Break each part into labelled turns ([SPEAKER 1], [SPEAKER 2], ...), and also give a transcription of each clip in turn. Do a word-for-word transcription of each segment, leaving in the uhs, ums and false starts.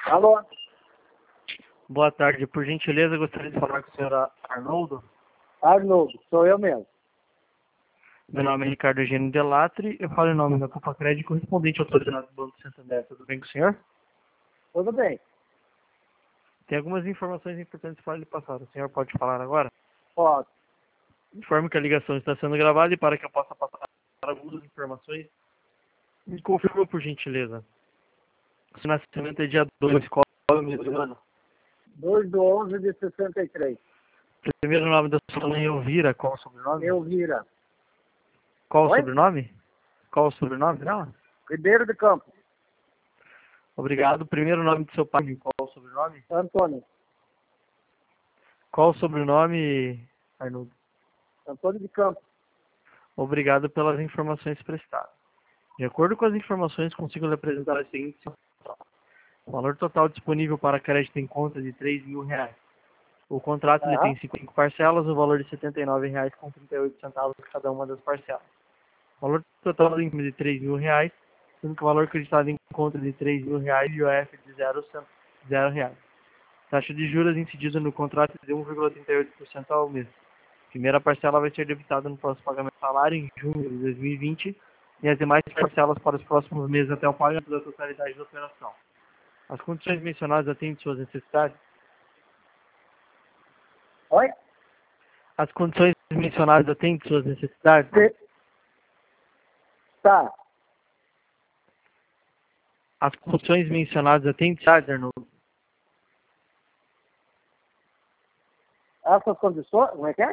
[SPEAKER 1] Alô?
[SPEAKER 2] Boa tarde. Por gentileza, gostaria de falar com o senhor Arnoldo.
[SPEAKER 1] Arnoldo, sou eu mesmo.
[SPEAKER 2] Meu nome é Ricardo Eugênio Delatri. Eu falo em nome da Copa Crédito, correspondente ao autorizado do Banco Santander. Tudo bem com o senhor?
[SPEAKER 1] Tudo bem.
[SPEAKER 2] Tem algumas informações importantes para lhe passar. O senhor pode falar agora?
[SPEAKER 1] Pode.
[SPEAKER 2] Informe que a ligação está sendo gravada e para que eu possa passar algumas informações, me confirma, por gentileza. O seu nascimento é dia dois, qual é o mês do ano?
[SPEAKER 1] dois de onze de sessenta e três.
[SPEAKER 2] Primeiro nome da sua mãe é Elvira. Qual o sobrenome?
[SPEAKER 1] Elvira.
[SPEAKER 2] Qual o
[SPEAKER 1] Oi?
[SPEAKER 2] sobrenome? Qual o sobrenome dela?
[SPEAKER 1] Ribeiro de Campos.
[SPEAKER 2] Obrigado. Primeiro nome do seu pai. Qual o sobrenome?
[SPEAKER 1] Antônio.
[SPEAKER 2] Qual o sobrenome, Arnoldo?
[SPEAKER 1] Antônio de Campos.
[SPEAKER 2] Obrigado pelas informações prestadas. De acordo com as informações, consigo lhe apresentar as seguintes situações. O valor total disponível para crédito em conta de três mil reais. O contrato ele
[SPEAKER 1] Aham.
[SPEAKER 2] tem cinco parcelas, o valor de setenta e nove reais com trinta e oito centavos cada uma das parcelas. O valor total em de três mil reais, sendo que o valor acreditado em conta de três mil reais e o F de zero, zero reais. Taxa de juros incidida no contrato de um vírgula trinta e oito por cento ao mês. A primeira parcela vai ser debitada no próximo pagamento do salário em junho de dois mil e vinte e as demais parcelas para os próximos meses até o pagamento da totalidade da operação. As condições mencionadas atendem suas necessidades?
[SPEAKER 1] Oi?
[SPEAKER 2] As condições mencionadas atendem suas necessidades?
[SPEAKER 1] Te- Tá.
[SPEAKER 2] As condições mencionadas atendem suas Arnoldo?
[SPEAKER 1] Essas condições, como é que é?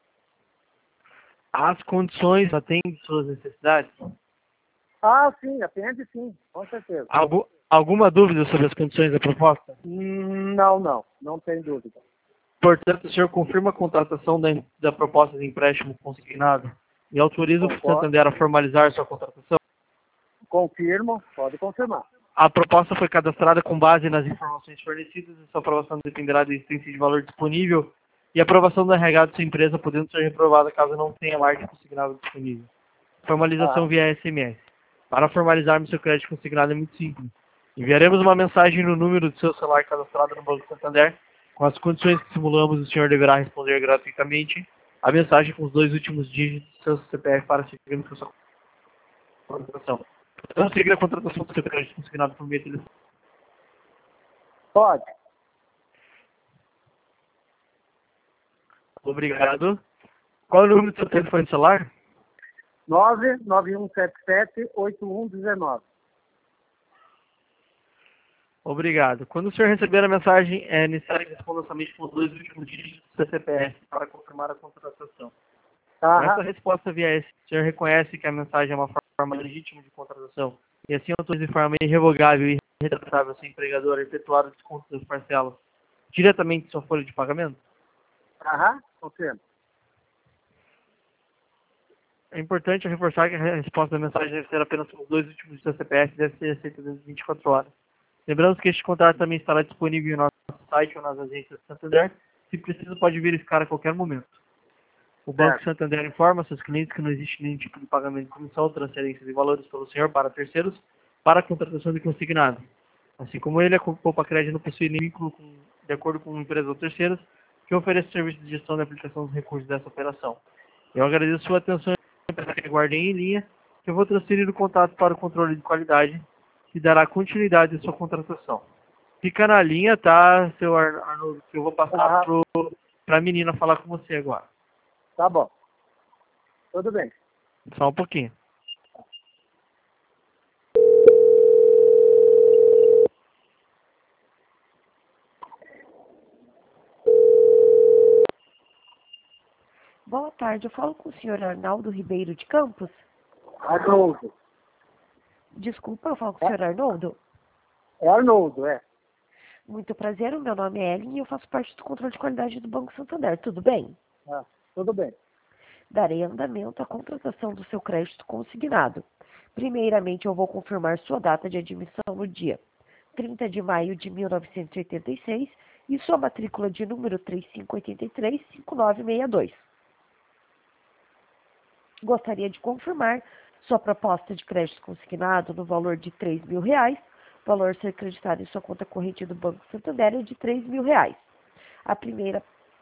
[SPEAKER 2] As condições atendem suas necessidades?
[SPEAKER 1] Ah, sim, atende sim, com certeza.
[SPEAKER 2] Algu alguma dúvida sobre as condições da proposta?
[SPEAKER 1] Hum, Não, não, não tem dúvida.
[SPEAKER 2] Portanto, o senhor confirma a contratação da, da proposta de empréstimo consignado e autoriza o
[SPEAKER 1] Concordo.
[SPEAKER 2] Santander a formalizar sua contratação?
[SPEAKER 1] Confirmo, pode confirmar.
[SPEAKER 2] A proposta foi cadastrada com base nas informações fornecidas e sua aprovação dependerá da existência de valor disponível e a aprovação do R H de sua empresa, podendo ser reprovada caso não tenha margem consignada disponível. Formalização
[SPEAKER 1] Ah,
[SPEAKER 2] via S M S. Para formalizarmos seu crédito consignado é muito simples. Enviaremos uma mensagem no número do seu celular cadastrado no Banco Santander. Com as condições que simulamos, o senhor deverá responder gratuitamente a mensagem com os dois últimos dígitos do seu C P F para seguir com sua contratação. Então, seguir a contratação do seu crédito consignado por meio de telefone.
[SPEAKER 1] pode.
[SPEAKER 2] Obrigado. Qual é o número do seu telefone celular?
[SPEAKER 1] nove nove um sete sete oito um um nove.
[SPEAKER 2] Obrigado. Quando o senhor receber a mensagem, é necessário que responda somente com os dois últimos dígitos do seu C P F para confirmar a contratação. Com essa
[SPEAKER 1] Aham.
[SPEAKER 2] resposta via S, o senhor reconhece que a mensagem é uma forma legítima de contratação e assim autoriza de forma irrevogável e irretratável seu empregador a efetuar o desconto das parcelas diretamente de sua folha de pagamento?
[SPEAKER 1] Aham, confirmo.
[SPEAKER 2] É importante reforçar que a resposta da mensagem deve ser apenas com os dois últimos dígitos do seu C P F e deve ser aceita dentro de vinte e quatro horas. Lembrando que este contrato também estará disponível em nosso site ou nas agências do Santander. Se precisa, pode verificar a qualquer momento. O Banco
[SPEAKER 1] Certo.
[SPEAKER 2] Santander informa seus clientes que não existe nenhum tipo de pagamento de comissão ou transferência de valores pelo senhor para terceiros para a contratação de consignado. Assim como ele, a Copa Crédito não possui nenhum vínculo com, de acordo com empresas ou terceiros que ofereçam serviço de gestão da aplicação dos recursos dessa operação. Eu agradeço sua atenção e aguardem em linha, que eu vou transferir o contato para o controle de qualidade, que dará continuidade à sua contratação. Fica na linha, tá, seu Ar- Arnoldo, que eu vou passar
[SPEAKER 1] Aham.
[SPEAKER 2] para a menina falar com você agora.
[SPEAKER 1] Tá bom. Tudo bem.
[SPEAKER 2] Só um pouquinho.
[SPEAKER 3] Boa tarde, eu falo com o senhor Arnaldo Ribeiro de Campos.
[SPEAKER 1] Arnoldo.
[SPEAKER 3] Desculpa, eu falo com o senhor Arnoldo.
[SPEAKER 1] É Arnoldo, é.
[SPEAKER 3] Muito prazer, o meu nome é Ellen e eu faço parte do controle de qualidade do Banco Santander, tudo bem?
[SPEAKER 1] Ah, tudo bem.
[SPEAKER 3] Darei andamento à contratação do seu crédito consignado. Primeiramente, eu vou confirmar sua data de admissão no dia trinta de maio de mil novecentos e oitenta e seis e sua matrícula de número três cinco oito três cinco nove seis dois. Gostaria de confirmar sua proposta de crédito consignado no valor de três mil reais, valor a ser acreditado em sua conta corrente do Banco Santander é de três mil reais. A primeira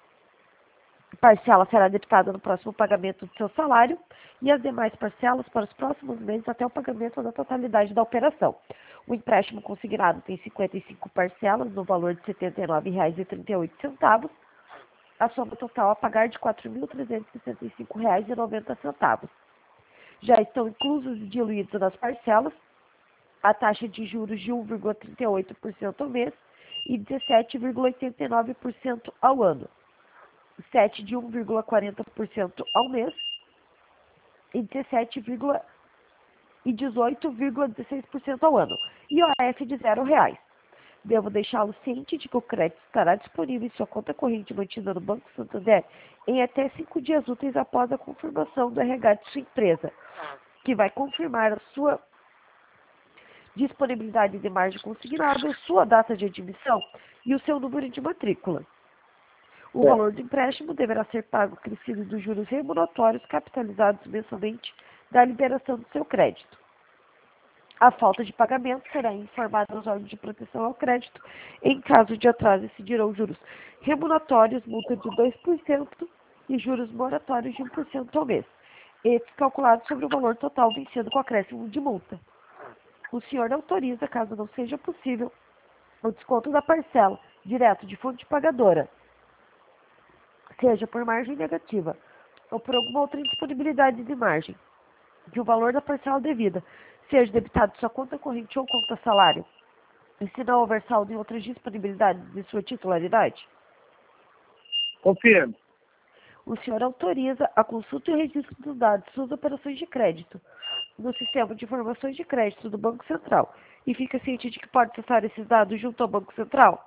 [SPEAKER 3] parcela será debitada no próximo pagamento do seu salário e as demais parcelas para os próximos meses até o pagamento da totalidade da operação. O empréstimo consignado tem cinquenta e cinco parcelas no valor de setenta e nove reais e trinta e oito centavos. A soma total a pagar de quatro mil trezentos e sessenta e cinco reais e noventa centavos. Já estão inclusos e diluídos nas parcelas a taxa de juros de um vírgula trinta e oito por cento ao mês e dezessete vírgula oitenta e nove por cento ao ano. sete de um vírgula quarenta por cento ao mês e dezessete e dezoito vírgula dezesseis por cento ao ano. I O F de zero reais. Devo deixá-lo ciente de que o crédito estará disponível em sua conta corrente mantida no Banco Santander em até cinco dias úteis após a confirmação do R H de sua empresa, que vai confirmar a sua disponibilidade de margem consignada, sua data de admissão e o seu número de matrícula. O valor do empréstimo deverá ser pago acrescido dos juros remuneratórios capitalizados mensalmente da liberação do seu crédito. A falta de pagamento será informada aos órgãos de proteção ao crédito. Em caso de atraso, incidirão juros remuneratórios, multa de dois por cento e juros moratórios de um por cento ao mês, estes calculados sobre o valor total vencido com acréscimo de multa. O senhor autoriza, caso não seja possível, o desconto da parcela direto de fonte pagadora, seja por margem negativa ou por alguma outra indisponibilidade de margem, que o valor da parcela devida seja debitado de sua conta corrente ou conta salário, e se não houver saldo em outras disponibilidades de sua titularidade?
[SPEAKER 1] Confirmo.
[SPEAKER 3] O senhor autoriza a consulta e registro dos dados de suas operações de crédito no Sistema de Informações de Crédito do Banco Central e fica ciente de que pode acessar esses dados junto ao Banco Central?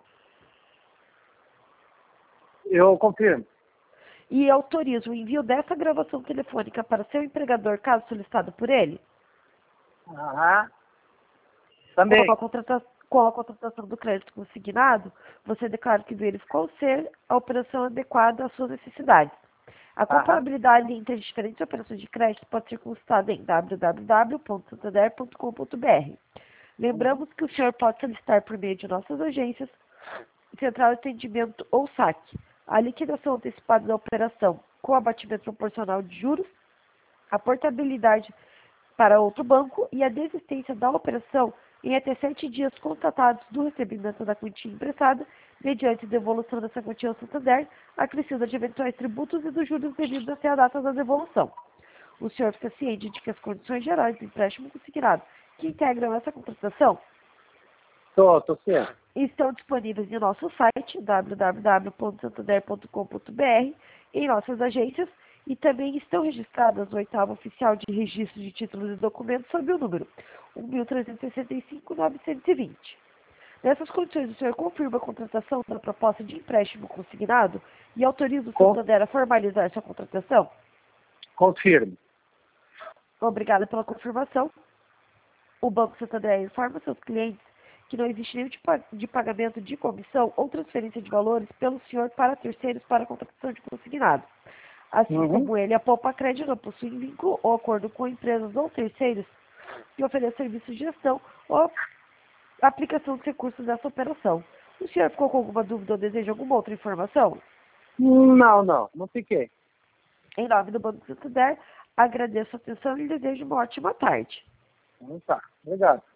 [SPEAKER 1] Eu confirmo.
[SPEAKER 3] E autoriza o envio dessa gravação telefônica para seu empregador, caso solicitado por ele?
[SPEAKER 1] Aham. Também.
[SPEAKER 3] Com a, contrata com a contratação do crédito consignado, você declara que verificou ser a operação adequada às suas necessidades. A comparabilidade entre as diferentes operações de crédito pode ser consultada em w w w ponto santander ponto com ponto b r. Lembramos que o senhor pode solicitar por meio de nossas agências, Central de Atendimento ou saque, a liquidação antecipada da operação com abatimento proporcional de juros, a portabilidade para outro banco e a desistência da operação em até sete dias constatados do recebimento da quantia emprestada, mediante devolução dessa quantia ao Santander, acrescida de eventuais tributos e dos juros devidos até a data da devolução. O senhor fica ciente de que as condições gerais do empréstimo consignado que integram essa contratação
[SPEAKER 1] Estou, estou certo.
[SPEAKER 3] estão disponíveis em nosso site, w w w ponto santander ponto com ponto b r, em nossas agências, e também estão registradas no oitavo oficial de registro de títulos e documentos sob o número um mil trezentos e sessenta e cinco, novecentos e vinte. Nessas condições, o senhor confirma a contratação da proposta de empréstimo consignado e autoriza o Santander a formalizar sua contratação?
[SPEAKER 1] Confirmo.
[SPEAKER 3] Obrigada pela confirmação. O Banco Santander informa seus clientes que não existe nenhum tipo de pagamento de comissão ou transferência de valores pelo senhor para terceiros para a contratação de consignado. Assim
[SPEAKER 1] Uhum.
[SPEAKER 3] como ele, a Poupa Crédito não possui vínculo ou acordo com empresas ou terceiros que ofereçam serviços de gestão ou aplicação de recursos dessa operação. O senhor ficou com alguma dúvida ou deseja alguma outra informação?
[SPEAKER 1] Não, não, não fiquei.
[SPEAKER 3] Em nome do Banco Santander, agradeço a atenção e lhe desejo uma ótima tarde.
[SPEAKER 1] Então tá, obrigado.